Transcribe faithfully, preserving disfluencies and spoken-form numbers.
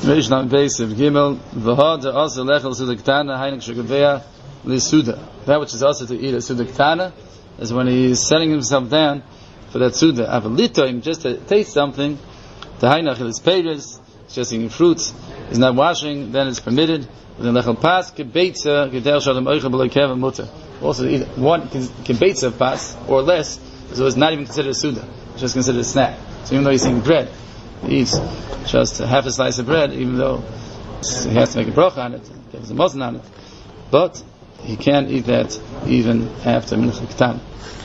Mishnah Basiv Gimel V'Hada Asa Lechel Suda Ketana Heinik Shegavea L'Suda. That which is also to eat a Suda Ketana is when he is setting himself down for that Suda. Avalitoim, just to taste something, the Heinik is Peiris, it's just eating fruits, he's not washing, then it's permitted. Then Lechel Pas, Kebeitza, Gedel Shalom Oicha B'Lekev Mutter. Also eat one Kebeitza of Pas, or less, so it's not even considered a Suda, it's just considered a snack. So even though he's eating bread, he eats just half a slice of bread, even though he has to make a bracha on it, gives a muzzin on it, but he can't eat that even after Mincha Ketana.